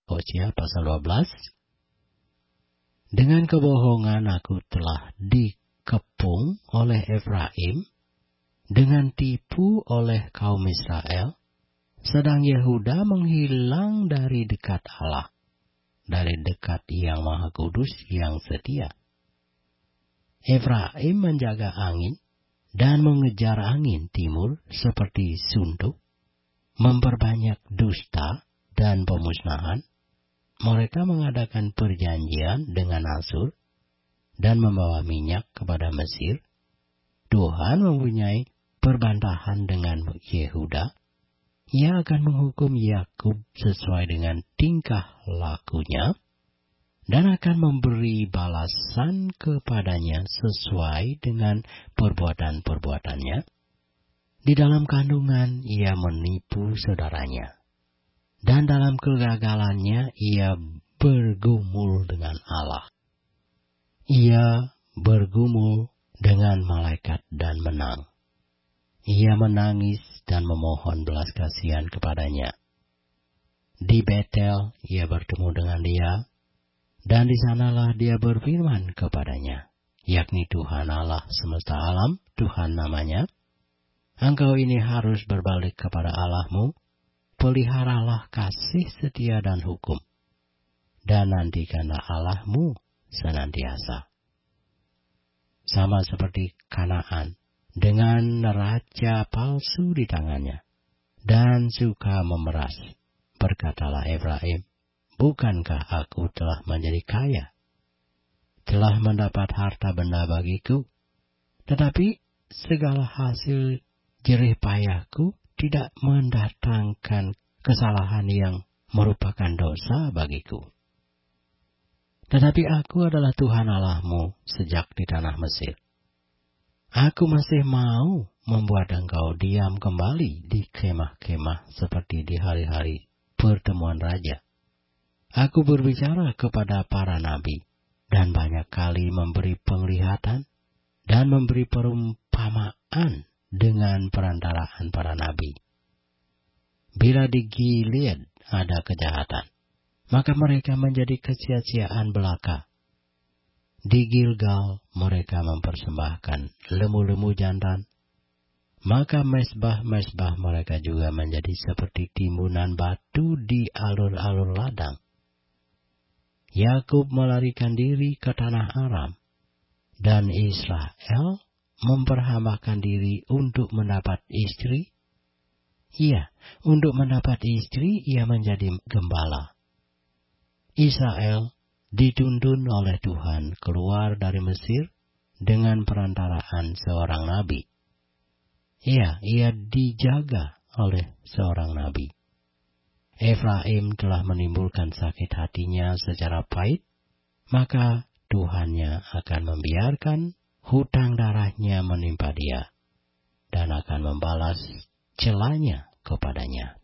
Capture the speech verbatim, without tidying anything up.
Hosea pasal dua belas. Dengan kebohongan aku telah dikepung oleh Efraim, dengan tipu oleh kaum Israel, sedang Yehuda menghilang dari dekat Allah, dari dekat Yang Maha Kudus yang setia. Efraim menjaga angin dan mengejar angin timur seperti sunduk, memperbanyak dusta dan pemusnahan. Mereka mengadakan perjanjian dengan Asur dan membawa minyak kepada Mesir. Tuhan mempunyai perbantahan dengan Yehuda. Ia akan menghukum Yakub sesuai dengan tingkah lakunya dan akan memberi balasan kepadanya sesuai dengan perbuatan-perbuatannya. Di dalam kandungan ia menipu saudaranya, dan dalam kegagalannya ia bergumul dengan Allah. Ia bergumul dengan malaikat dan menang. Ia menangis dan memohon belas kasihan kepadanya. Di Betel ia bertemu dengan dia, dan di sanalah dia berfirman kepadanya, yakni Tuhan Allah semesta alam, Tuhan namanya, engkau ini harus berbalik kepada Allahmu, peliharalah kasih setia dan hukum, dan nantikanlah Allahmu senantiasa. Sama seperti Kanaan, dengan neraca palsu di tangannya, dan suka memeras, berkatalah Efraim, bukankah aku telah menjadi kaya, telah mendapat harta benda bagiku, tetapi segala hasil jerih payahku tidak mendatangkan kesalahan yang merupakan dosa bagiku. Tetapi aku adalah Tuhan Allahmu sejak di tanah Mesir. Aku masih mau membuat engkau diam kembali di kemah-kemah seperti di hari-hari pertemuan raja. Aku berbicara kepada para nabi dan banyak kali memberi penglihatan dan memberi perumpamaan dengan perantaraan para nabi. Bila di Gilead ada kejahatan, maka mereka menjadi kesia-siaan belaka. Di Gilgal mereka mempersembahkan lembu-lembu jantan, maka mesbah-mesbah mereka juga menjadi seperti timbunan batu di alur-alur ladang. Yakub melarikan diri ke tanah Aram, dan Israel memperhambakan diri untuk mendapat istri. Iya, untuk mendapat istri ia menjadi gembala. Israel dituntun oleh Tuhan keluar dari Mesir dengan perantaraan seorang nabi. Iya, ia dijaga oleh seorang nabi. Efraim telah menimbulkan sakit hatinya secara pahit, maka Tuhannya akan membiarkan hutang darahnya menimpa dia, dan akan membalas celanya kepadanya.